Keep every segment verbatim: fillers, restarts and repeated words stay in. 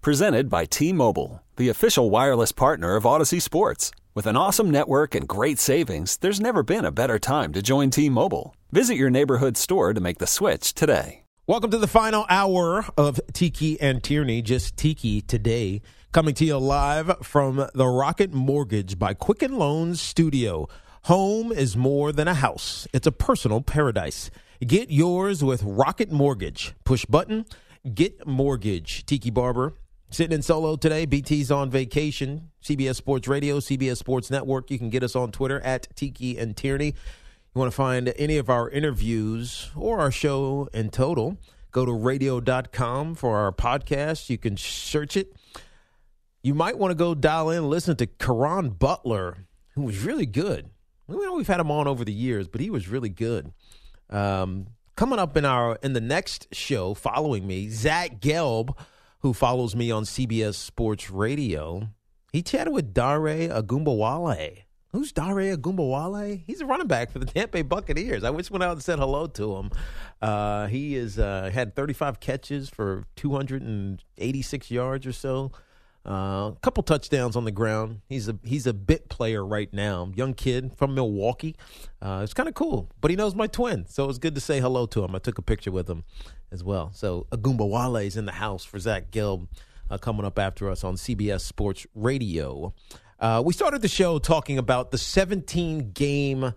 Presented by T-Mobile, the official wireless partner of Odyssey Sports. With an awesome network and great savings, there's never been a better time to join T-Mobile. Visit your neighborhood store to make the switch today. Welcome to the final hour of Tiki and Tierney, just Tiki today, coming to you live from the Rocket Mortgage by Quicken Loans Studio. Home is more than a house. It's a personal paradise. Get yours with Rocket Mortgage. Push button, get mortgage. Tiki Barber sitting in solo today. B T's on vacation. C B S Sports Radio, C B S Sports Network. You can get us on Twitter at Tiki and Tierney. You want to find any of our interviews or our show in total, go to radio dot com for our podcast. You can search it. You might want to go dial in and listen to Caron Butler, who was really good. We know we've had him on over the years, but he was really good. Um, coming up in our in the next show following me, Zach Gelb, who follows me on C B S Sports Radio, he chatted with Dare Ogunbowale. Who's Dare Ogunbowale? He's a running back for the Tampa Bay Buccaneers. I just went out and said hello to him. Uh, he is uh, had thirty-five catches for two hundred eighty-six yards or so. Uh, a couple touchdowns on the ground. He's a he's a bit player right now. Young kid from Milwaukee. Uh, it's kind of cool, but he knows my twin, so it was good to say hello to him. I took a picture with him as well. So Ogunbowale is in the house for Zach Gelb uh, coming up after us on C B S Sports Radio. Uh, we started the show talking about the seventeen-game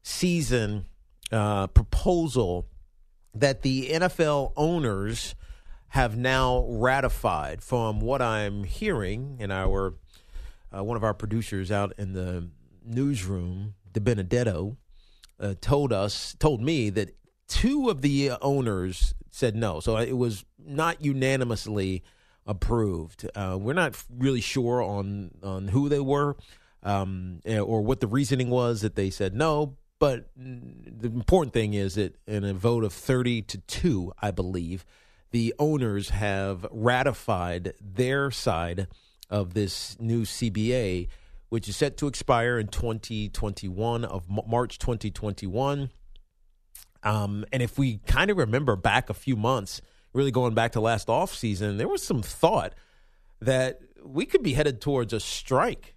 season uh, proposal that the N F L owners have now ratified. From what I'm hearing, and our uh, one of our producers out in the newsroom, De Benedetto, uh, told us, told me that two of the owners said no. So it was not unanimously approved. Uh, we're not really sure on on who they were um, or what the reasoning was that they said no. But the important thing is that in a vote of thirty to two, I believe, the owners have ratified their side of this new C B A, which is set to expire in twenty twenty-one, of March twenty twenty-one. Um, and if we kind of remember back a few months, really going back to last offseason, there was some thought that we could be headed towards a strike.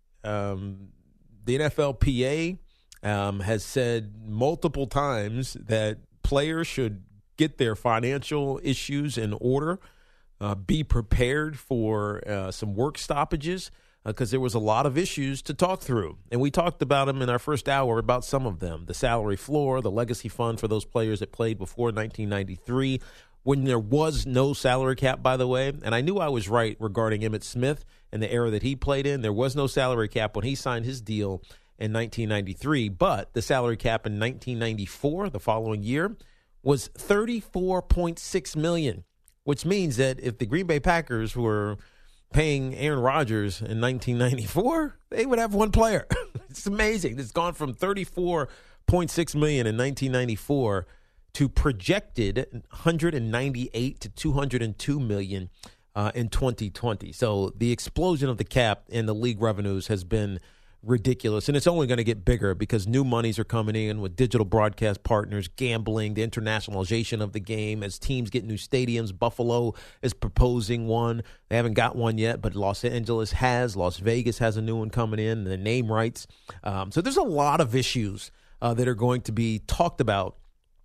Um, the N F L P A um, has said multiple times that players should get their financial issues in order, uh, be prepared for uh, some work stoppages, because uh, there was a lot of issues to talk through. And we talked about them in our first hour, about some of them: the salary floor, the legacy fund for those players that played before nineteen ninety-three, when there was no salary cap, by the way. And I knew I was right regarding Emmitt Smith and the era that he played in. There was no salary cap when he signed his deal in nineteen ninety-three, but the salary cap in nineteen ninety-four, the following year, was thirty-four point six million dollars, which means that if the Green Bay Packers were paying Aaron Rodgers in nineteen ninety-four, they would have one player. It's amazing. It's gone from thirty-four point six million dollars in nineteen ninety-four to projected one hundred ninety-eight to two hundred two million dollars uh, in twenty twenty. So the explosion of the cap and the league revenues has been ridiculous, and it's only going to get bigger because new monies are coming in with digital broadcast partners, gambling, the internationalization of the game as teams get new stadiums. Buffalo is proposing one. They haven't got one yet, but Los Angeles has. Las Vegas has a new one coming in, the name rights. Um, so there's a lot of issues uh, that are going to be talked about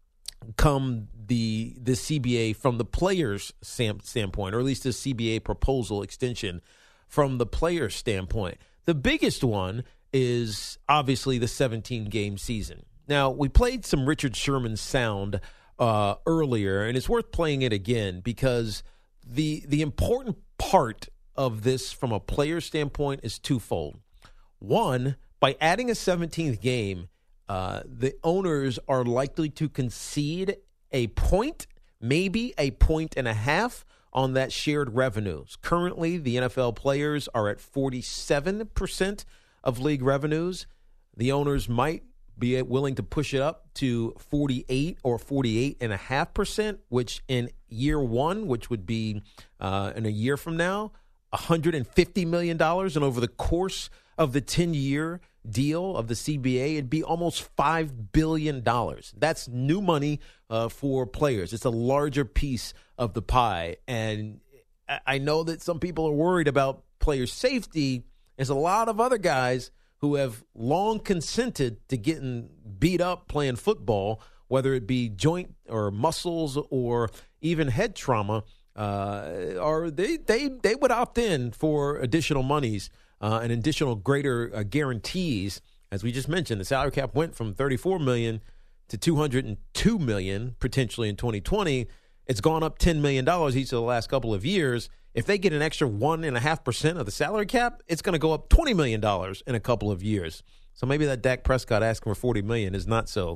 come the the C B A from the players' standpoint, or at least the C B A proposal extension from the players' standpoint. The biggest one is obviously the seventeen-game season. Now, we played some Richard Sherman sound uh, earlier, and it's worth playing it again because the the important part of this from a player standpoint is twofold. One, by adding a seventeenth game, uh, the owners are likely to concede a point, maybe a point and a half, on that shared revenues. Currently, the N F L players are at forty-seven percent of league revenues. The owners might be willing to push it up to forty-eight or forty-eight point five percent, which in year one, which would be uh, in a year from now, one hundred fifty million dollars. And over the course of the ten-year deal of the C B A, it'd be almost five billion dollars. That's new money uh, for players. It's a larger piece of the pie. And I know that some people are worried about player safety. There's a lot of other guys who have long consented to getting beat up playing football, whether it be joint or muscles or even head trauma, uh, or they, they, they would opt in for additional monies uh, and additional greater uh, guarantees. As we just mentioned, the salary cap went from thirty-four million dollars to two hundred two million dollars potentially in twenty twenty. It's gone up ten million dollars each of the last couple of years. If they get an extra one point five percent of the salary cap, it's going to go up twenty million dollars in a couple of years. So maybe that Dak Prescott asking for forty million dollars is not so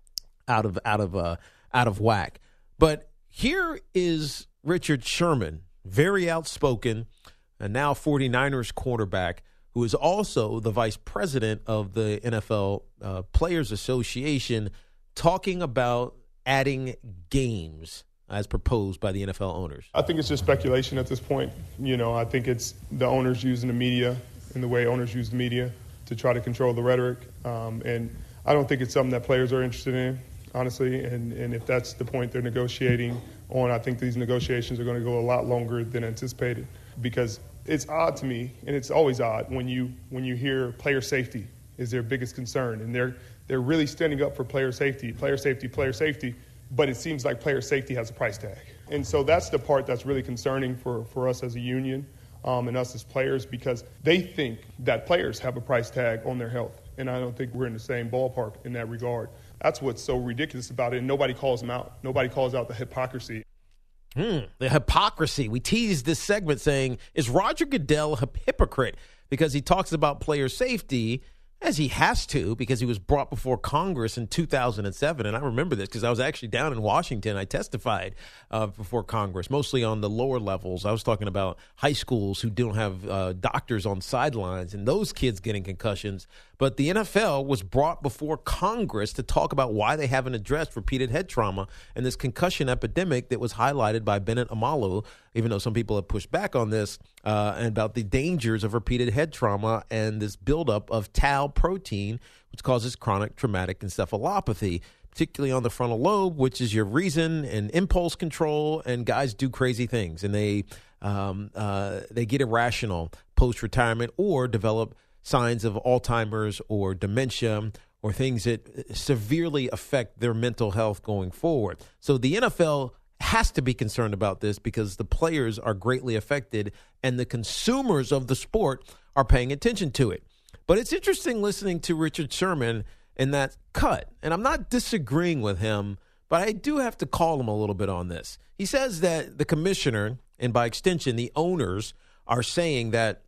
out of out of uh, out of whack. But here is Richard Sherman, very outspoken, and now 49ers quarterback, who is also the vice president of the N F L uh, Players Association, talking about adding games as proposed by the N F L owners. I think it's just speculation at this point. You know, I think it's the owners using the media and the way owners use the media to try to control the rhetoric. Um, and I don't think it's something that players are interested in, honestly. And, and if that's the point they're negotiating on, I think these negotiations are going to go a lot longer than anticipated, because it's odd to me, and it's always odd when you when you hear player safety is their biggest concern, and they're they're really standing up for player safety, player safety, player safety. But it seems like player safety has a price tag. And so that's the part that's really concerning for, for us as a union um, and us as players, because they think that players have a price tag on their health. And I don't think we're in the same ballpark in that regard. That's what's so ridiculous about it. And nobody calls them out. Nobody calls out the hypocrisy. Hmm, the hypocrisy. We teased this segment saying, is Roger Goodell a hypocrite because he talks about player safety, as he has to, because he was brought before Congress in two thousand seven. And I remember this because I was actually down in Washington. I testified uh, before Congress, mostly on the lower levels. I was talking about high schools who don't have uh, doctors on sidelines and those kids getting concussions. But the N F L was brought before Congress to talk about why they haven't addressed repeated head trauma and this concussion epidemic that was highlighted by Bennett Omalu, even though some people have pushed back on this, uh, and about the dangers of repeated head trauma and this buildup of tau protein, which causes chronic traumatic encephalopathy, particularly on the frontal lobe, which is your reason and impulse control. And guys do crazy things, and they um, uh, they get irrational post-retirement or develop signs of Alzheimer's or dementia or things that severely affect their mental health going forward. So the N F L has to be concerned about this because the players are greatly affected and the consumers of the sport are paying attention to it. But it's interesting listening to Richard Sherman in that cut, and I'm not disagreeing with him, but I do have to call him a little bit on this. He says that the commissioner, and by extension the owners, are saying that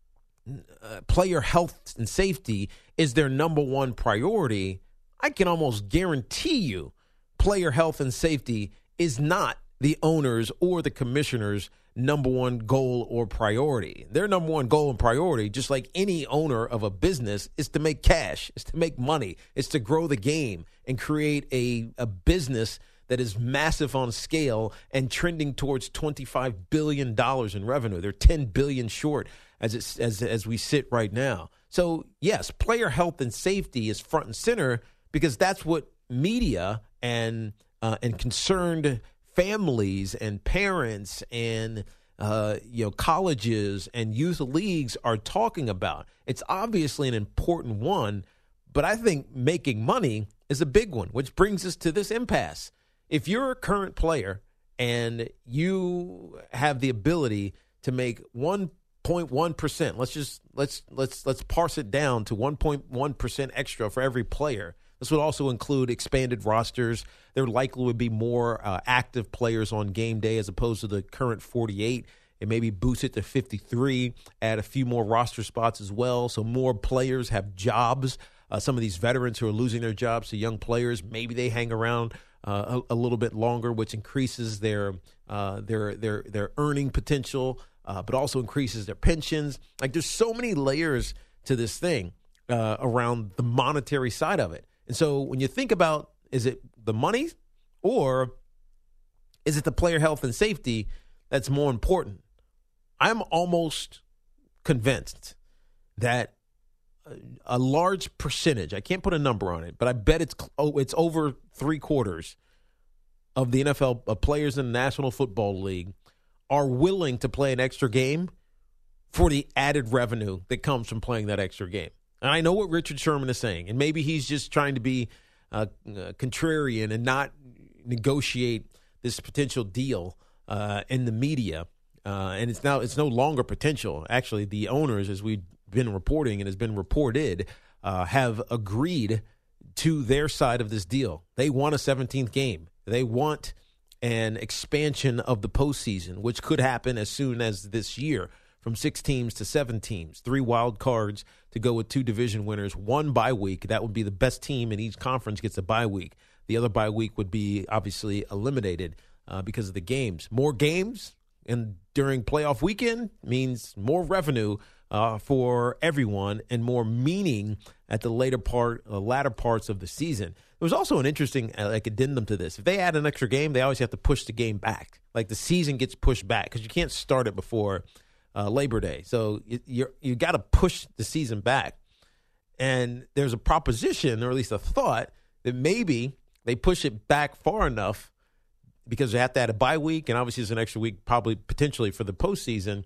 uh, player health and safety is their number one priority. I can almost guarantee you player health and safety is not the owners or the commissioners' number one goal or priority. Their number one goal and priority, just like any owner of a business, is to make cash, is to make money, is to grow the game and create a, a business that is massive on scale and trending towards twenty-five billion dollars in revenue. They're ten billion dollars short as, it's, as, as we sit right now. So, yes, player health and safety is front and center because that's what media and Uh, and concerned families and parents and uh, you know colleges and youth leagues are talking about. It's obviously an important one, but I think making money is a big one, which brings us to this impasse. If you're a current player and you have the ability to make one point one percent, let's just let's let's let's parse it down to one point one percent extra for every player. This would also include expanded rosters. There likely would be more uh, active players on game day as opposed to the current forty-eight. It maybe boost it to fifty-three, add a few more roster spots as well, so more players have jobs. Uh, some of these veterans who are losing their jobs to young players, maybe they hang around uh, a, a little bit longer, which increases their uh, their their their earning potential, uh, but also increases their pensions. Like there's so many layers to this thing uh, around the monetary side of it. And so when you think about, is it the money or is it the player health and safety that's more important? I'm almost convinced that a large percentage, I can't put a number on it, but I bet it's oh, it's over three quarters of the N F L of players in the National Football League are willing to play an extra game for the added revenue that comes from playing that extra game. And I know what Richard Sherman is saying, and maybe he's just trying to be uh, uh, contrarian and not negotiate this potential deal uh, in the media. Uh, and it's now it's no longer potential. Actually, the owners, as we've been reporting and has been reported, uh, have agreed to their side of this deal. They want a seventeenth game. They want an expansion of the postseason, which could happen as soon as this year, from six teams to seven teams, three wild cards to go with two division winners, one bye week. That would be the best team in each conference gets a bye week. The other bye week would be obviously eliminated uh, because of the games. More games and during playoff weekend means more revenue uh, for everyone and more meaning at the later part, uh, latter parts of the season. There was also an interesting uh, like addendum to this. If they add an extra game, they always have to push the game back. Like the season gets pushed back because you can't start it before uh, Labor Day. So you you're, you got to push the season back. And there's a proposition, or at least a thought, that maybe they push it back far enough because they have to add a bye week, and obviously there's an extra week probably potentially for the postseason,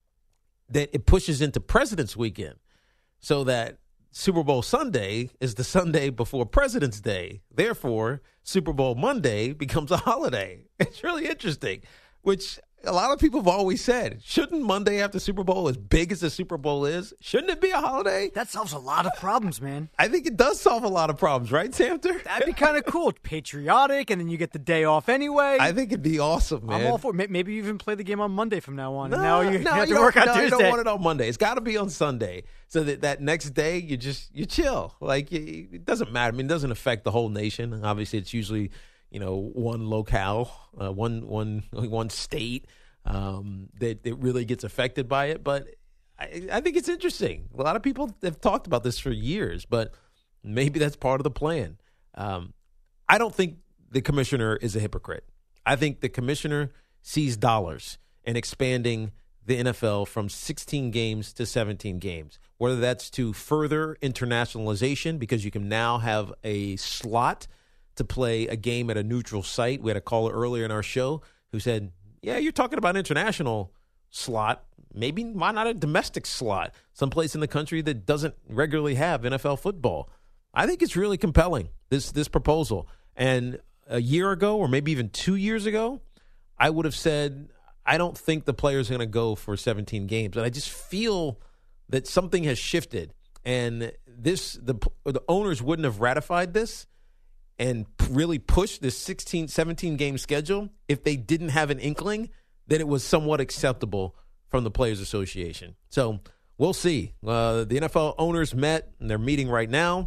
that it pushes into President's Weekend so that Super Bowl Sunday is the Sunday before President's Day. Therefore, Super Bowl Monday becomes a holiday. It's really interesting, which a lot of people have always said, shouldn't Monday after Super Bowl, as big as the Super Bowl is, shouldn't it be a holiday? That solves a lot of problems, man. I think it does solve a lot of problems, right, Samter? That'd be kind of cool. Patriotic, and then you get the day off anyway. I think it'd be awesome, man. I'm all for it. Maybe you even play the game on Monday from now on. No, and now you, no, you have you to work on no, Tuesday. You don't want it on Monday. It's got to be on Sunday, so that that next day you just you chill. Like you, it doesn't matter. I mean, it doesn't affect the whole nation. Obviously, it's usually you know one locale, uh, one one one state. Um, that, that really gets affected by it. But I, I think it's interesting. A lot of people have talked about this for years, but maybe that's part of the plan. Um, I don't think the commissioner is a hypocrite. I think the commissioner sees dollars in expanding the N F L from sixteen games to seventeen games, whether that's to further internationalization because you can now have a slot to play a game at a neutral site. We had a caller earlier in our show who said, yeah, you're talking about international slot. Maybe why not a domestic slot, someplace in the country that doesn't regularly have N F L football? I think it's really compelling, this this proposal. And a year ago, or maybe even two years ago, I would have said, I don't think the players are going to go for seventeen games. And I just feel that something has shifted. And this the the owners wouldn't have ratified this and really push this sixteen, seventeen-game schedule if they didn't have an inkling that it was somewhat acceptable from the Players Association. So we'll see. Uh, the N F L owners met, and they're meeting right now.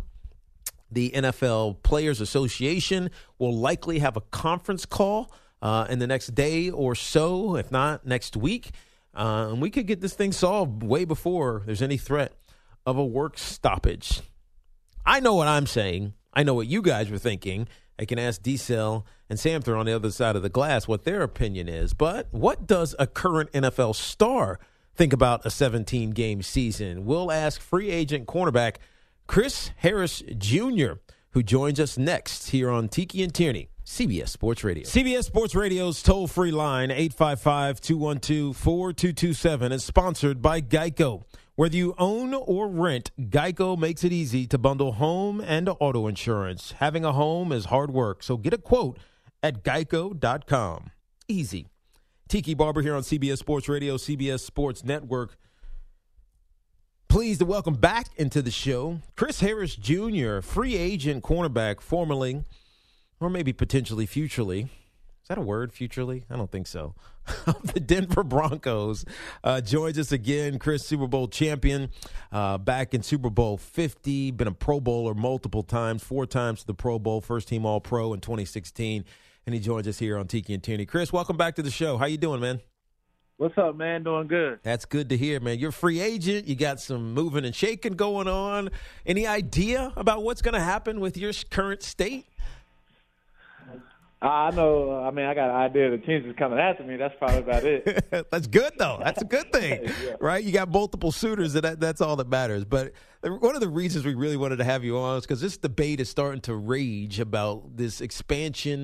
The N F L Players Association will likely have a conference call uh, in the next day or so, if not next week. Uh, and we could get this thing solved way before there's any threat of a work stoppage. I know what I'm saying. I know what you guys were thinking. I can ask D-Cell and Samter on the other side of the glass what their opinion is. But what does a current N F L star think about a seventeen-game season? We'll ask free agent cornerback Chris Harris Junior, who joins us next here on Tiki and Tierney, C B S Sports Radio. C B S Sports Radio's toll-free line, eight five five, two one two, four two two seven, is sponsored by Geico. Whether you own or rent, Geico makes it easy to bundle home and auto insurance. Having a home is hard work, so get a quote at geico dot com. Easy. Tiki Barber here on C B S Sports Radio, C B S Sports Network. Pleased to welcome back into the show Chris Harris Junior, free agent cornerback, formerly, or maybe potentially futurely. Is that a word, futurely? I don't think so. The Denver Broncos uh, joins us again. Chris, Super Bowl champion, uh, back in Super Bowl fifty, been a Pro Bowler multiple times, four times to the Pro Bowl, first team All-Pro in twenty sixteen, and he joins us here on Tiki and Tierney. Chris, welcome back to the show. How you doing, man? What's up, man? Doing good. That's good to hear, man. You're a free agent. You got some moving and shaking going on. Any idea about what's going to happen with your current state? I know. I mean, I got an idea the teams is coming after me. That's probably about it. That's good, though. That's a good thing, yeah. Right? You got multiple suitors, and that, that's all that matters. But one of the reasons we really wanted to have you on is because this debate is starting to rage about this expansion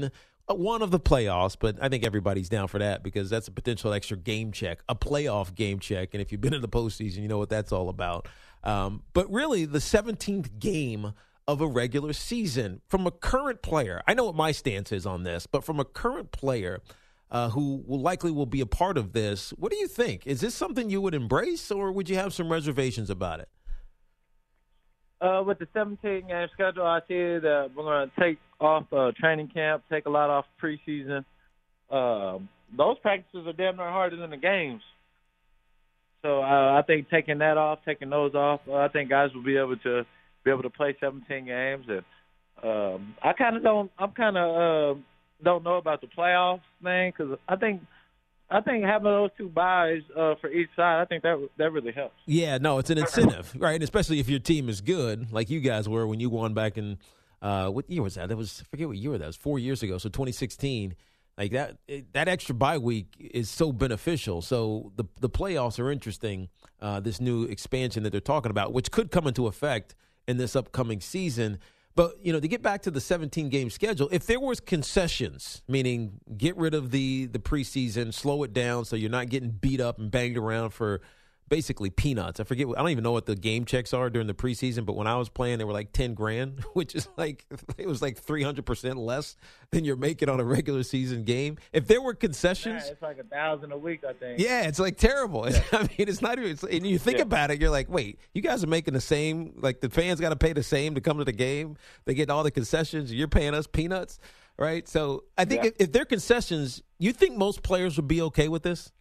one of the playoffs, but I think everybody's down for that because that's a potential extra game check, a playoff game check. And if you've been in the postseason, you know what that's all about. Um, but really, the seventeenth game of a regular season from a current player. I know what my stance is on this, but from a current player uh, who will likely will be a part of this, what do you think? Is this something you would embrace, or would you have some reservations about it? Uh, with the seventeen game schedule, I see that we're going to take off uh, training camp, take a lot off preseason. Uh, those practices are damn near harder than the games. So uh, I think taking that off, taking those off, uh, I think guys will be able to be able to play seventeen games. And um, I kind of don't, I'm kind of uh, don't know about the playoffs thing because I think. I think having those two buys uh, for each side, I think that that really helps. Yeah, no, it's an incentive, right? And especially if your team is good, like you guys were when you won back in uh, what year was that? That was I forget what year that was. Four years ago, so twenty sixteen. Like that, it, that extra bye week is so beneficial. So the the playoffs are interesting. Uh, this new expansion that they're talking about, which could come into effect in this upcoming season. But, you know, to get back to the seventeen-game schedule, if there was concessions, meaning get rid of the, the preseason, slow it down so you're not getting beat up and banged around for basically peanuts. I forget. I don't even know what the game checks are during the preseason, but when I was playing, they were like ten grand, which is like, it was like three hundred percent less than you're making on a regular season game. If there were concessions. Yeah, it's like a thousand a week, I think. Yeah, it's like terrible. Yeah. I mean, it's not even, it's, and you think yeah. about it, you're like, wait, you guys are making the same, like the fans got to pay the same to come to the game. They get all the concessions. You're paying us peanuts, right? So I think yeah. if, if they're concessions, you think most players would be okay with this?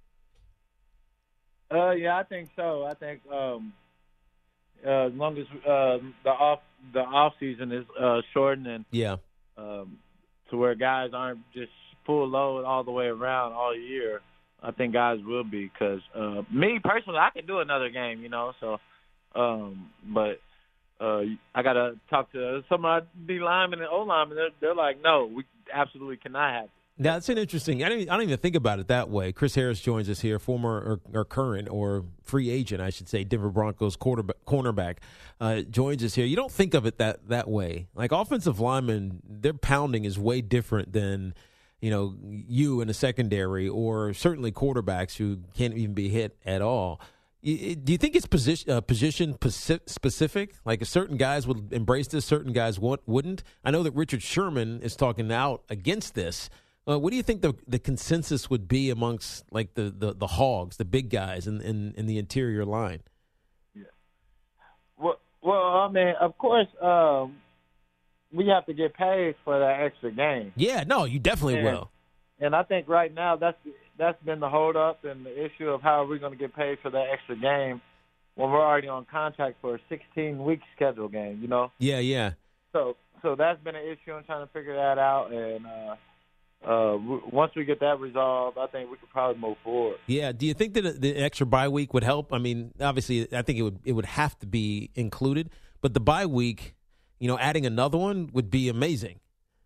Uh, yeah, I think so. I think um, uh, as long as uh, the off the off season is uh, shortened and yeah, um, to where guys aren't just full load all the way around all year, I think guys will be. Because uh, me personally, I can do another game, you know. So, um, but uh, I gotta talk to some of the linemen and O linemen. They're, they're like, no, we absolutely cannot have it. That's an interesting. I don't, I don't even think about it that way. Chris Harris joins us here, former or, or current or free agent, I should say, Denver Broncos quarterback, cornerback, uh, joins us here. You don't think of it that that way. Like offensive linemen, their pounding is way different than, you know, you in a secondary or certainly quarterbacks who can't even be hit at all. Do you think it's position uh, position specific? Like certain guys would embrace this, certain guys wouldn't. I know that Richard Sherman is talking out against this. Uh, what do you think the the consensus would be amongst like the, the, the hogs, the big guys in, in, in the interior line? Yeah. Well, well, I mean, of course, um, we have to get paid for that extra game. Yeah, no, you definitely and, will. And I think right now that's that's been the hold up and the issue of how are we going to get paid for that extra game when we're already on contract for a sixteen week schedule game. You know? Yeah, yeah. So so that's been an issue in trying to figure that out and. Uh, Uh, once we get that resolved, I think we could probably move forward. Yeah. Do you think that the extra bye week would help? I mean, obviously, I think it would it would have to be included, but the bye week, you know, adding another one would be amazing.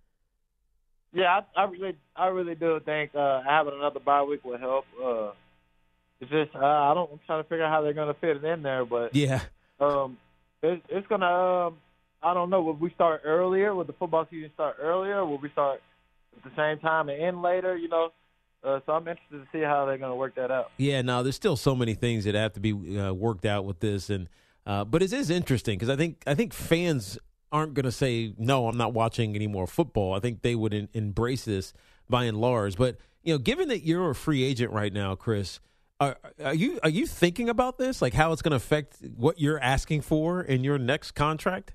Yeah, I, I really, I really do think uh, having another bye week would help. Uh, it's just uh, I don't. I'm trying to figure out how they're going to fit it in there, but yeah, um, it, it's going to. Um, I don't know. Would we start earlier? Would the football season start earlier? Would we start at the same time and end later, you know. Uh, so I'm interested to see how they're going to work that out. Yeah, no, there's still so many things that have to be uh, worked out with this, and uh, but it is interesting because I think I think fans aren't going to say no, I'm not watching any more football. I think they would in, embrace this by and large. But you know, given that you're a free agent right now, Chris, are, are you are you thinking about this, like how it's going to affect what you're asking for in your next contract?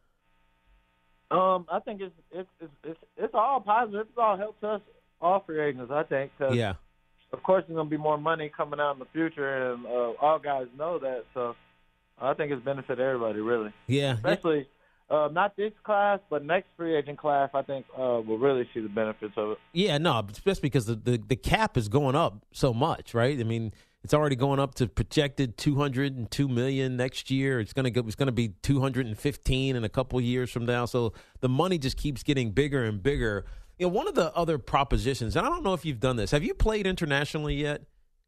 Um, I think it's it's it's it's, it's all positive. It all helps us, all free agents. I think. Cause yeah. Of course, there's going to be more money coming out in the future, and uh, all guys know that. So, I think it's benefit everybody, really. Yeah. Especially yeah. Uh, not this class, but next free agent class. I think uh, will really see the benefits of it. Yeah, no, especially because the, the the cap is going up so much, right? I mean, it's already going up to projected two hundred two million dollars next year. It's going to go. It's going to be two hundred fifteen in a couple of years from now. So the money just keeps getting bigger and bigger. You know, one of the other propositions, and I don't know if you've done this. Have you played internationally yet?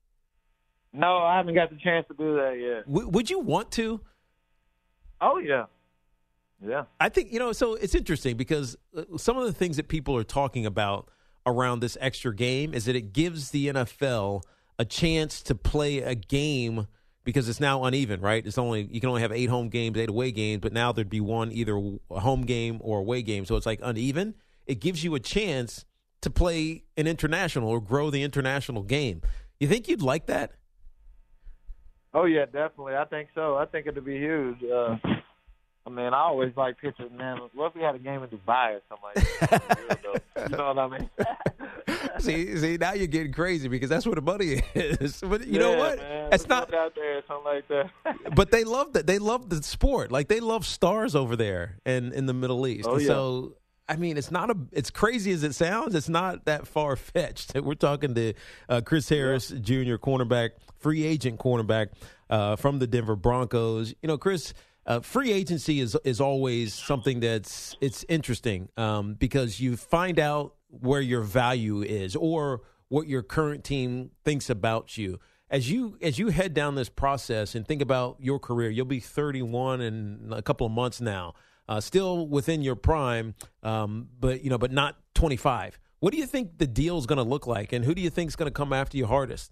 No, I haven't got the chance to do that yet. W- would you want to? Oh yeah, Yeah. I think, you know, so it's interesting because some of the things that people are talking about around this extra game is that it gives the N F L a chance to play a game because it's now uneven, right? It's only you can only have eight home games, eight away games, but now there'd be one either a home game or away game, so it's like uneven. It gives you a chance to play an international or grow the international game. You think you'd like that? Oh yeah, definitely. I think so. I think it'd be huge. Uh, I mean, I always like pictures, man. What if we had a game in Dubai or something like that? You know what I mean? see, see, now you're getting crazy because that's where the money is. But you yeah, know what? Man. It's not out there, something like that. But they love that. They love the sport. Like they love stars over there and in the Middle East. Oh, and yeah. So, I mean, it's not a. It's crazy as it sounds. It's not that far fetched. We're talking to uh, Chris Harris, yeah. Junior cornerback, free agent cornerback uh, from the Denver Broncos. You know, Chris. Uh, free agency is is always something that's it's interesting um, because you find out where your value is or what your current team thinks about you. As you as you head down this process and think about your career, you'll be thirty-one in a couple of months now, uh, still within your prime, um, but you know, but not twenty-five. What do you think the deal is going to look like, and who do you think is going to come after you hardest?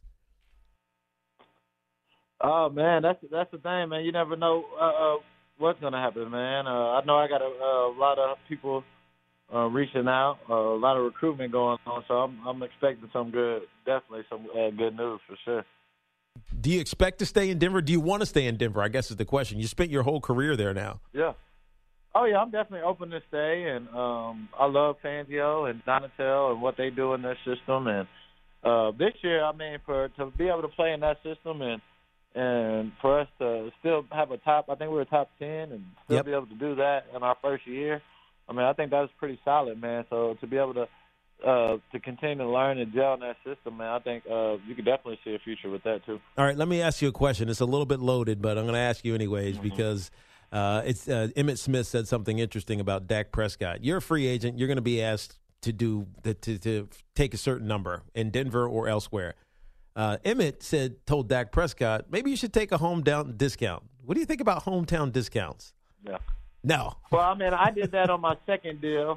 Oh man, that's that's the thing, man. You never know uh, uh, what's gonna happen, man. Uh, I know I got a, a lot of people uh, reaching out, uh, a lot of recruitment going on, so I'm I'm expecting some good, definitely some uh, good news for sure. Do you expect to stay in Denver? Do you want to stay in Denver? I guess is the question. You spent your whole career there now. Yeah. Oh yeah, I'm definitely open to stay, and um, I love Fangio and Donatel and what they do in their system. And uh, this year, I mean, for to be able to play in that system and And for us to still have a top, I think we were top ten, and still yep. be able to do that in our first year, I mean, I think that was pretty solid, man. So to be able to uh, to continue to learn and gel in that system, man, I think uh, you could definitely see a future with that too. All right, let me ask you a question. It's a little bit loaded, but I'm going to ask you anyways mm-hmm. because uh, it's uh, Emmitt Smith said something interesting about Dak Prescott. You're a free agent. You're going to be asked to do to, to, to take a certain number in Denver or elsewhere. Uh, Emmitt said, told Dak Prescott, maybe you should take a hometown discount. What do you think about hometown discounts? Yeah. No. Well, I mean, I did that on my second deal.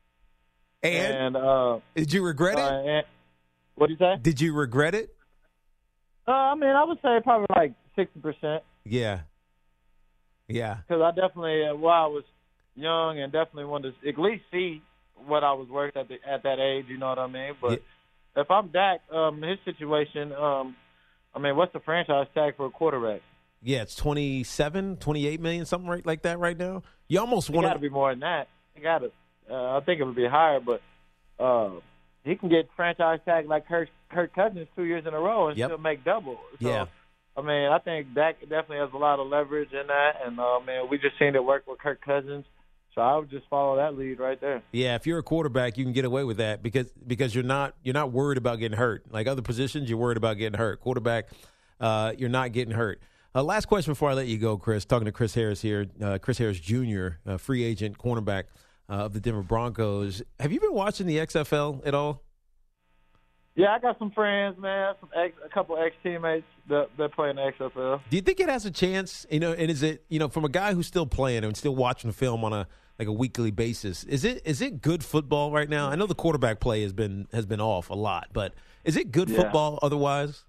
And, and uh, did you regret uh, it? What did you say? Did you regret it? Uh, I mean, I would say probably like sixty percent. Yeah. Yeah. Because I definitely, uh, while I was young and definitely wanted to at least see what I was worth at the, at that age, you know what I mean? But yeah. if I'm Dak, um, his situation, um, I mean, what's the franchise tag for a quarterback? Yeah, it's twenty-seven, twenty-eight million, something right like that right now. You almost want to. It got to be more than that. It got to. Uh, I think it would be higher, but uh, he can get franchise tag like Kirk, Kirk Cousins two years in a row and yep. still make double. So, yeah. I mean, I think Dak definitely has a lot of leverage in that, and uh, man, we just seen it work with Kirk Cousins. So I would just follow that lead right there. Yeah, if you're a quarterback, you can get away with that because because you're not you're not worried about getting hurt. Like other positions, you're worried about getting hurt. Quarterback, uh, you're not getting hurt. Uh, last question before I let you go, Chris. Talking to Chris Harris here, uh, Chris Harris Junior, uh, free agent cornerback uh, of the Denver Broncos. Have you been watching the X F L at all? Yeah, I got some friends, man, some ex, a couple ex-teammates that, that play in the X F L. Do you think it has a chance? You know, and is it, you know, from a guy who's still playing and still watching film on a like a weekly basis, is it is it good football right now? I know the quarterback play has been has been off a lot, but is it good yeah. football otherwise?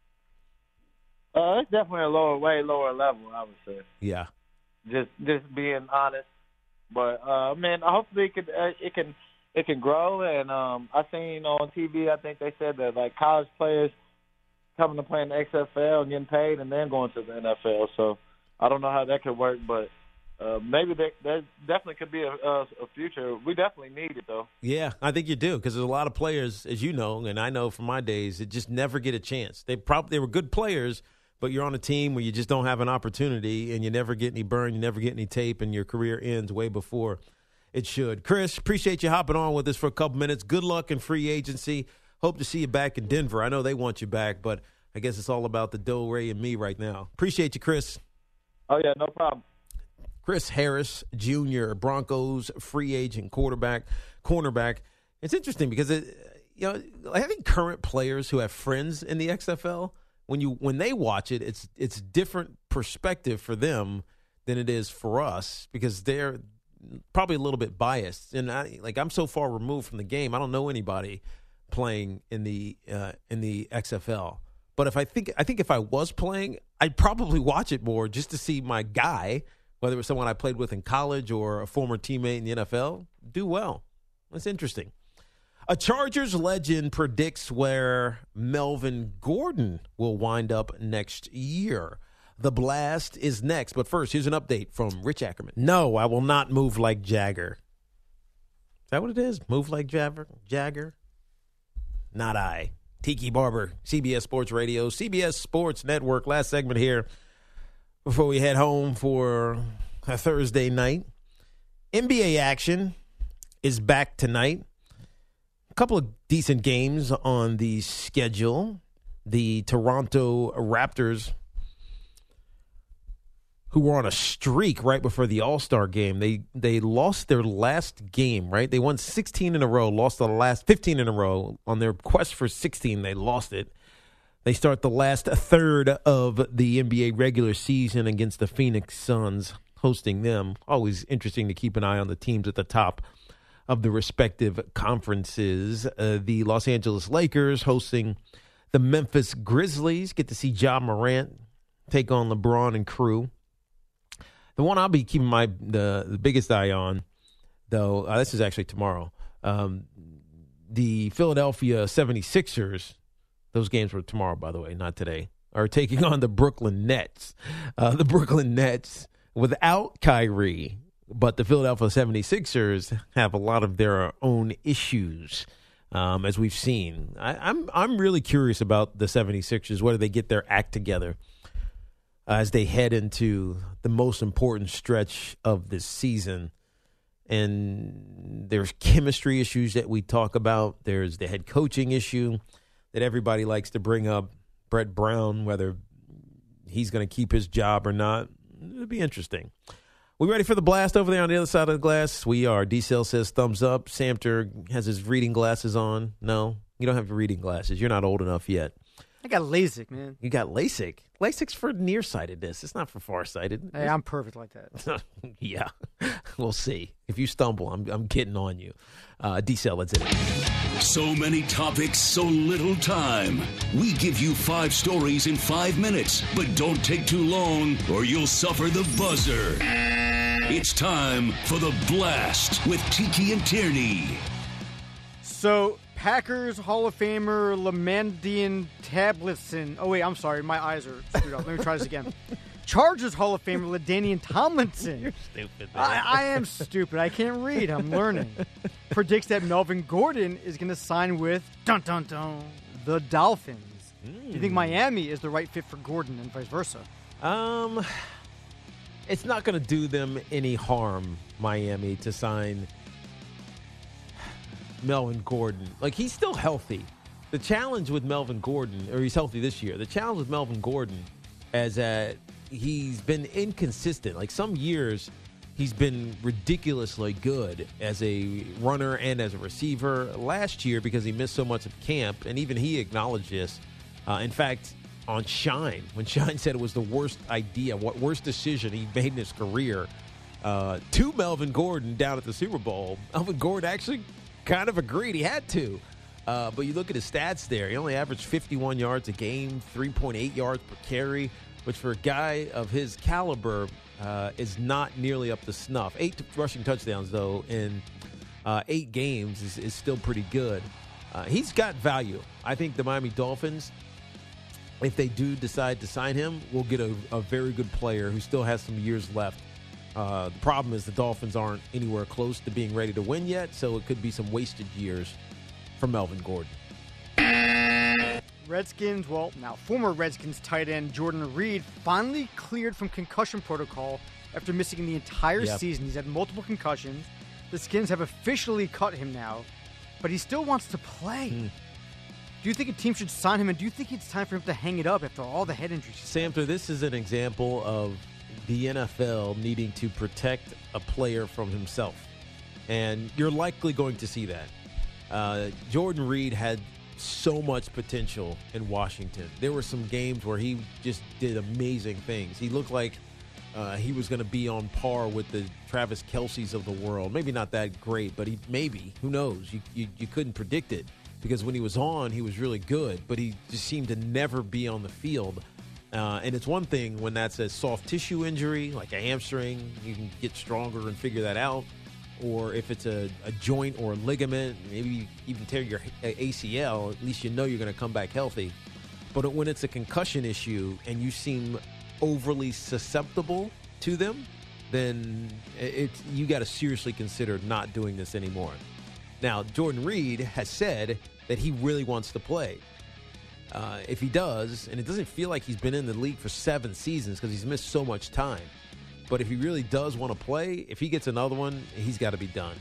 Uh, it's definitely a lower, way lower level, I would say. Yeah. Just just being honest, but uh, man, hopefully it could uh, it can it can grow. And um, I seen on T V, I think they said that like college players coming to play in the X F L and getting paid, and then going to the N F L. So I don't know how that could work, but uh, maybe there, there definitely could be a, a, a future. We definitely need it, though. Yeah, I think you do because there's a lot of players, as you know, and I know from my days, that just never get a chance. They probably they were good players. But you're on a team where you just don't have an opportunity and you never get any burn, you never get any tape, and your career ends way before it should. Chris, appreciate you hopping on with us for a couple minutes. Good luck in free agency. Hope to see you back in Denver. I know they want you back, but I guess it's all about the Doe, Ray, and me right now. Appreciate you, Chris. Oh, yeah, no problem. Chris Harris, Junior, Broncos free agent quarterback, cornerback. It's interesting because it, you know, I think current players who have friends in the X F L, When you when they watch it, it's it's different perspective for them than it is for us because they're probably a little bit biased. And I, like I'm so far removed from the game, I don't know anybody playing in the uh, in the X F L. But if I think I think if I was playing, I'd probably watch it more just to see my guy, whether it was someone I played with in college or a former teammate in the N F L, do well. That's interesting. A Chargers legend predicts where Melvin Gordon will wind up next year. The Blast is next. But first, here's an update from Rich Ackerman. No, I will not move like Jagger. Is that what it is? Move like Jagger? Jagger? Not I. Tiki Barber, C B S Sports Radio, C B S Sports Network. Last segment here before we head home for a Thursday night. N B A action is back tonight. A couple of decent games on the schedule. The Toronto Raptors, who were on a streak right before the All-Star game, they they lost their last game, right? They won sixteen in a row, lost the last fifteen in a row. On their quest for sixteen, they lost it. They start the last third of the N B A regular season against the Phoenix Suns, hosting them. Always interesting to keep an eye on the teams at the top of the respective conferences. Uh, the Los Angeles Lakers hosting the Memphis Grizzlies. Get to see Ja Morant take on LeBron and crew. The one I'll be keeping my the, the biggest eye on, though, uh, this is actually tomorrow, um, the Philadelphia seventy-sixers, those games were tomorrow, by the way, not today, are taking on the Brooklyn Nets. Uh, the Brooklyn Nets without Kyrie, but the Philadelphia seventy-sixers have a lot of their own issues, um, as we've seen. I, I'm I'm really curious about the seventy-sixers, whether they get their act together uh, as they head into the most important stretch of this season. And there's chemistry issues that we talk about. There's the head coaching issue that everybody likes to bring up. Brett Brown, whether he's going to keep his job or not, it'll be interesting. We ready for the blast over there on the other side of the glass? We are. D-Cell says thumbs up. Samter has his reading glasses on. No, you don't have reading glasses. You're not old enough yet. I got LASIK, man. You got LASIK. LASIK's for nearsightedness. It's not for farsighted. Hey, I'm perfect like that. Yeah, we'll see. If you stumble, I'm I'm getting on you. Uh, D-Cell, let's hit it. So many topics, so little time. We give you five stories in five minutes, but don't take too long or you'll suffer the buzzer. It's time for the blast with Tiki and Tierney. So, Packers Hall of Famer Lamandian Tabletson. Oh, wait, I'm sorry. My eyes are screwed up. Let me try this again. Chargers Hall of Famer LaDainian Tomlinson. You're stupid, man. I, I am stupid. I can't read. I'm learning. Predicts that Melvin Gordon is going to sign with, dun, dun, dun, the Dolphins. Mm. Do you think Miami is the right fit for Gordon and vice versa? Um, it's not going to do them any harm, Miami, to sign Melvin Gordon. Like, he's still healthy. The challenge with Melvin Gordon, or he's healthy this year, the challenge with Melvin Gordon is that he's been inconsistent. Like, some years he's been ridiculously good as a runner and as a receiver. Last year, because he missed so much of camp, and even he acknowledged this, uh, in fact, on Shine, when Shine said it was the worst idea, what worst decision he made in his career, uh, to Melvin Gordon down at the Super Bowl, Melvin Gordon actually kind of agreed he had to. Uh, but you look at his stats there. He only averaged fifty-one yards a game, three point eight yards per carry, which for a guy of his caliber uh, is not nearly up to snuff. Eight rushing touchdowns, though, in uh, eight games is, is still pretty good. Uh, he's got value. I think the Miami Dolphins, if they do decide to sign him, will get a, a very good player who still has some years left. Uh, the problem is the Dolphins aren't anywhere close to being ready to win yet, so it could be some wasted years for Melvin Gordon. Redskins, well, now former Redskins tight end Jordan Reed finally cleared from concussion protocol after missing the entire yep. season. He's had multiple concussions. The Skins have officially cut him now, but he still wants to play. Mm. Do you think a team should sign him, and do you think it's time for him to hang it up after all the head injuries? Samter, this is an example of the N F L needing to protect a player from himself. And you're likely going to see that. Uh, Jordan Reed had so much potential in Washington. There were some games where he just did amazing things. He looked like uh, he was going to be on par with the Travis Kelce's of the world. Maybe not that great, but he maybe. Who knows? You, you you couldn't predict it because when he was on, he was really good, but he just seemed to never be on the field. Uh, and it's one thing when that's a soft tissue injury, like a hamstring, you can get stronger and figure that out. Or if it's a, a joint or a ligament, maybe you even tear your A C L, at least you know you're going to come back healthy. But when it's a concussion issue and you seem overly susceptible to them, then it's, you got to seriously consider not doing this anymore. Now, Jordan Reed has said that he really wants to play. Uh, if he does, and it doesn't feel like he's been in the league for seven seasons because he's missed so much time, but if he really does want to play, if he gets another one, he's got to be done.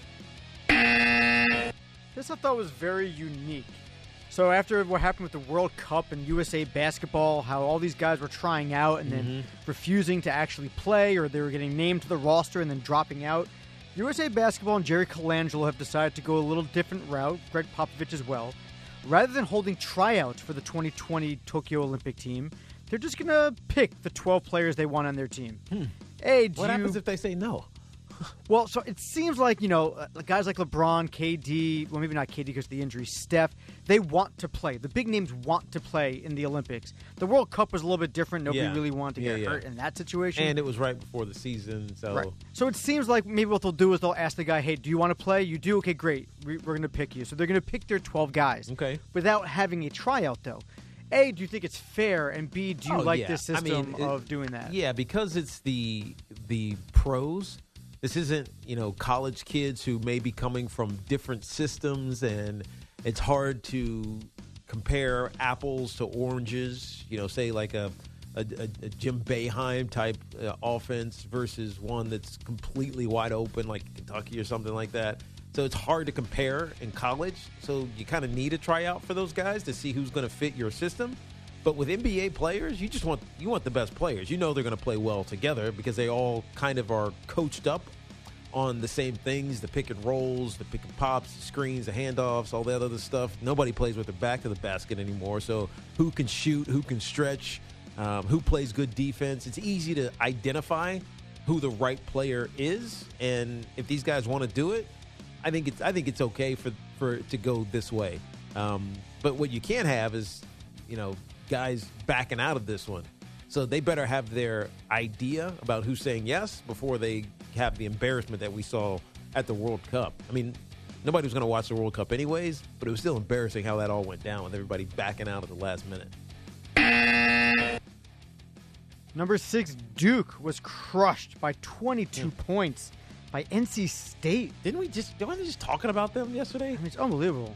This I thought was very unique. So after what happened with the World Cup and U S A Basketball, how all these guys were trying out and mm-hmm. then refusing to actually play, or they were getting named to the roster and then dropping out, U S A Basketball and Jerry Colangelo have decided to go a little different route, Greg Popovich as well. Rather than holding tryouts for the twenty twenty Tokyo Olympic team, they're just going to pick the twelve players they want on their team. Hmm. Hey, do what you... happens if they say no? Well, so it seems like, you know, uh, guys like LeBron, K D, well, maybe not K D because of the injury, Steph, they want to play. The big names want to play in the Olympics. The World Cup was a little bit different. Nobody yeah. really wanted to yeah, get yeah. hurt in that situation. And it was right before the season, so... Right. So it seems like maybe what they'll do is they'll ask the guy, hey, do you want to play? You do? Okay, great. We, we're going to pick you. So they're going to pick their twelve guys. Okay. Without having a tryout, though. A, do you think it's fair? And B, do you oh, like yeah. this system I mean, it, of doing that? Yeah, because it's the the pros. This isn't, you know, college kids who may be coming from different systems, and it's hard to compare apples to oranges. You know, say like a a, a Jim Boeheim type uh, offense versus one that's completely wide open, like Kentucky or something like that. So it's hard to compare in college. So you kind of need a tryout for those guys to see who's going to fit your system. But with N B A players, you just want you want the best players. You know they're going to play well together because they all kind of are coached up on the same things, the pick and rolls, the pick and pops, the screens, the handoffs, all that other stuff. Nobody plays with their back to the basket anymore. So who can shoot, who can stretch, um, who plays good defense. It's easy to identify who the right player is. And if these guys want to do it, I think it's I think it's okay for, for it to go this way. Um, but what you can't have is, you know, guys backing out of this one. So they better have their idea about who's saying yes before they have the embarrassment that we saw at the World Cup. I mean, nobody was going to watch the World Cup anyways, but it was still embarrassing how that all went down with everybody backing out at the last minute. Number six, Duke was crushed by twenty-two yeah. points by N C State. Didn't we just, didn't we just talking about them yesterday? I mean, it's unbelievable.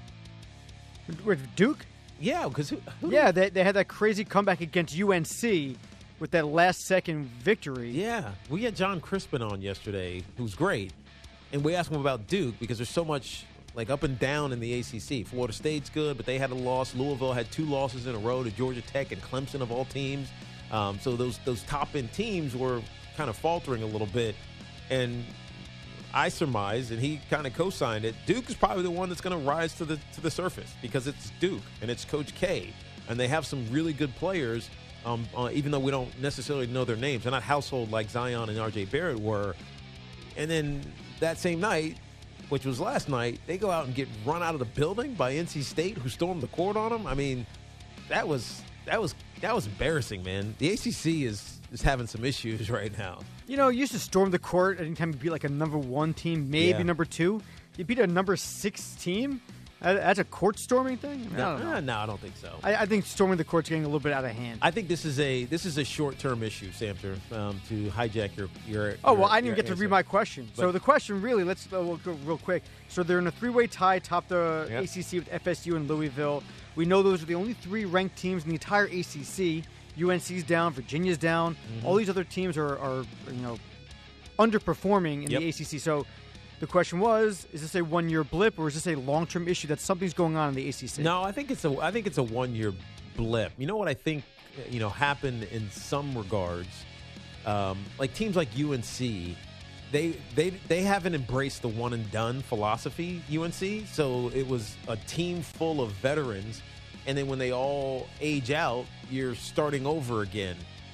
With Duke? Yeah, because who, who yeah, they they had that crazy comeback against U N C with that last second victory. Yeah, we had John Crispin on yesterday, who's great, and we asked him about Duke because there's so much like up and down in the A C C. Florida State's good, but they had a loss. Louisville had two losses in a row to Georgia Tech and Clemson of all teams. Um, so those those top end teams were kind of faltering a little bit, and I surmised, and he kind of co-signed it, Duke is probably the one that's going to rise to the to the surface because it's Duke and it's Coach K, and they have some really good players, um, uh, even though we don't necessarily know their names. They're not household like Zion and R J Barrett were. And then that same night, which was last night, they go out and get run out of the building by N C State, who stormed the court on them. I mean, that was that was that was embarrassing, man. The A C C is is having some issues right now. You know, you used to storm the court anytime you beat like a number one team, maybe yeah. number two. You beat a number six team? That's a court storming thing? I mean, no, I don't know. no, I don't think so. I, I think storming the court's getting a little bit out of hand. I think this is a this is a short term issue, Samter, um, to hijack your your. Oh your, well, I didn't your get to answer. read my question. But, so the question really, let's uh, we'll go real quick. So they're in a three way tie, top the yep. A C C with F S U and Louisville. We know those are the only three ranked teams in the entire A C C. U N C's down, Virginia's down. Mm-hmm. All these other teams are, are you know underperforming in yep. the A C C. So the question was: is this a one-year blip, or is this a long-term issue that something's going on in the A C C? No, I think it's a I think it's a one-year blip. You know what I think you know happened in some regards, um, like teams like U N C, they they they haven't embraced the one and done philosophy. U N C, so it was a team full of veterans, and then when they all age out, you're starting over again.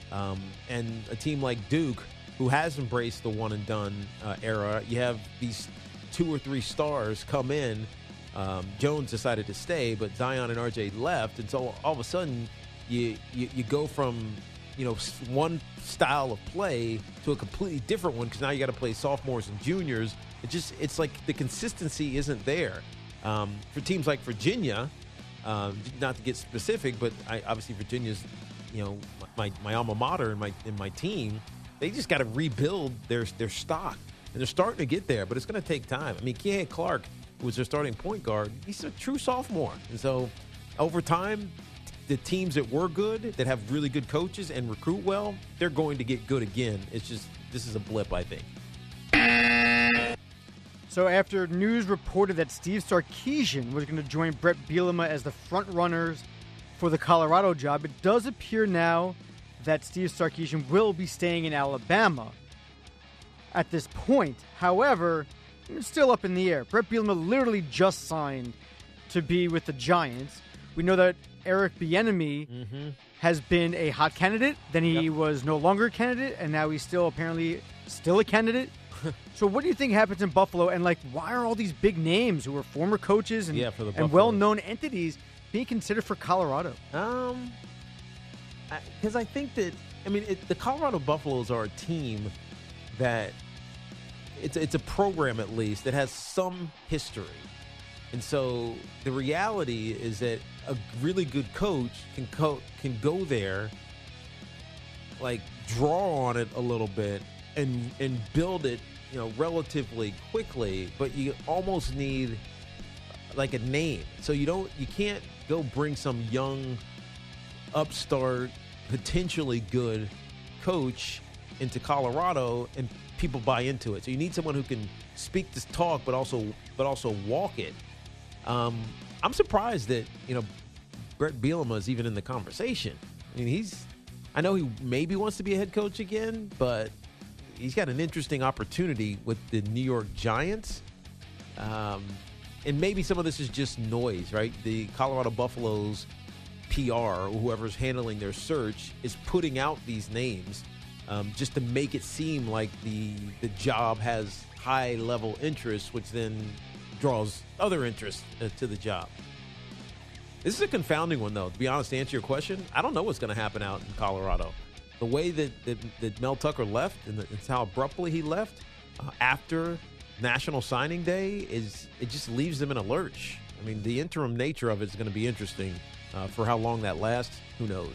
Um, and a team like Duke, who has embraced the one-and-done uh, era, you have these two or three stars come in. Um, Jones decided to stay, but Zion and R J left, and so all of a sudden you you, you go from you know one style of play to a completely different one because now you got to play sophomores and juniors. It just it's like the consistency isn't there um, for teams like Virginia. Um, not to get specific, but I, obviously Virginia's you know my my alma mater and my and my team. They just got to rebuild their their stock, and they're starting to get there, but it's going to take time. I mean, Kihei Clark, who was their starting point guard, he's a true sophomore. And so over time, the teams that were good, that have really good coaches and recruit well, they're going to get good again. It's just, this is a blip, I think. So after news reported that Steve Sarkisian was going to join Brett Bielema as the front runners for the Colorado job, it does appear now that Steve Sarkisian will be staying in Alabama at this point. However, it's still up in the air. Brett Bielema literally just signed to be with the Giants. We know that Eric Bieniemy mm-hmm. has been a hot candidate. Then he yep. was no longer a candidate, and now he's still apparently still a candidate. So what do you think happens in Buffalo? And, like, why are all these big names who are former coaches and, yeah, for the and well-known entities being considered for Colorado? Um, because I, I think that, I mean, it, the Colorado Buffaloes are a team that it's it's a program at least that has some history. And so the reality is that a really good coach can co- can go there, like draw on it a little bit and and build it, you know, relatively quickly, but you almost need like a name. So you don't you can't go bring some young upstart, potentially good coach into Colorado and people buy into it. So you need someone who can speak this talk, but also but also walk it. Um, I'm surprised that you know Brett Bielema is even in the conversation. I mean, he's I know he maybe wants to be a head coach again, but he's got an interesting opportunity with the New York Giants. Um, and maybe some of this is just noise, right? The Colorado Buffaloes P R, or whoever's handling their search, is putting out these names um, just to make it seem like the the job has high-level interest, which then draws other interest uh, to the job. This is a confounding one, though. To be honest, to answer your question, I don't know what's going to happen out in Colorado. The way that, that, that Mel Tucker left and, the, and how abruptly he left uh, after National Signing Day, is it just leaves them in a lurch. I mean, the interim nature of it is going to be interesting. Uh, for how long that lasts, who knows?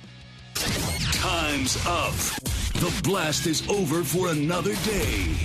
Time's up. The blast is over for another day.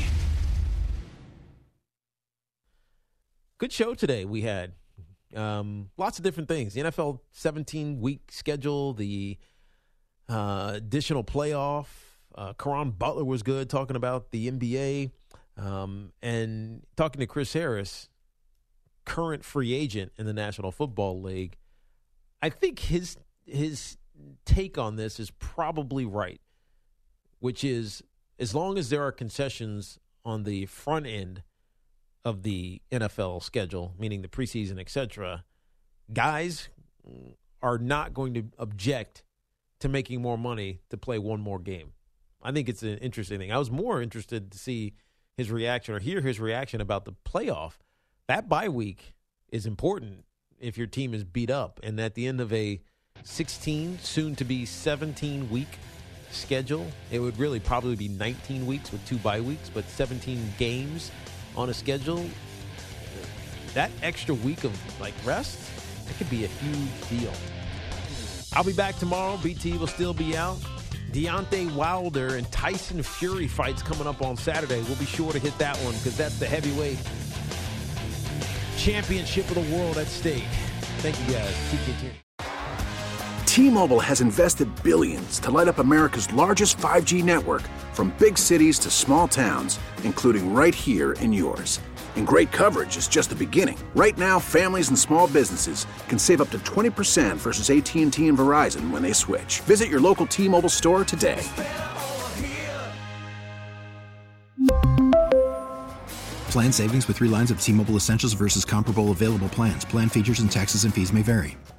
Good show today we had. Um, lots of different things. The N F L seventeen-week schedule, the uh, additional playoff. Uh, Caron Butler was good talking about the N B A. Um, and talking to Chris Harris, current free agent in the National Football League. I think his his take on this is probably right, which is as long as there are concessions on the front end of the N F L schedule, meaning the preseason, et cetera, guys are not going to object to making more money to play one more game. I think it's an interesting thing. I was more interested to see his reaction or hear his reaction about the playoff. That bye week is important if your team is beat up. And at the end of a sixteen, soon-to-be seventeen-week schedule, it would really probably be nineteen weeks with two bye weeks, but seventeen games on a schedule. That extra week of, like, rest, it could be a huge deal. I'll be back tomorrow. B T will still be out. Deontay Wilder and Tyson Fury fights coming up on Saturday. We'll be sure to hit that one because that's the heavyweight championship of the world at stake. Thank you, guys. T K T. T-Mobile has invested billions to light up America's largest five G network, from big cities to small towns, including right here in yours. And great coverage is just the beginning. Right now, families and small businesses can save up to twenty percent versus A T and T and Verizon when they switch. Visit your local T-Mobile store today. Plan savings with three lines of T-Mobile Essentials versus comparable available plans. Plan features and taxes and fees may vary.